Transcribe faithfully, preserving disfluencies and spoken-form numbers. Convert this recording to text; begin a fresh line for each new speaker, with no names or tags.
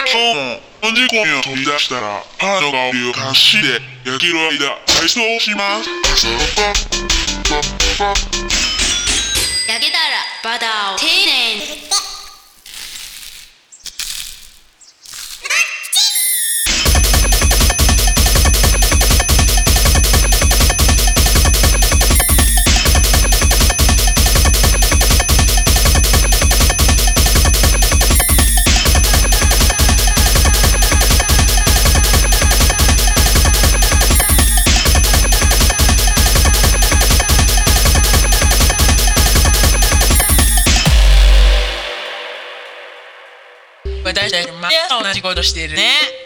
今日もよじ込みを取り出したら母の香りを監視で焼ける間体操をします。
焼けたらバターを丁寧に私たち毎朝同じことしてるね。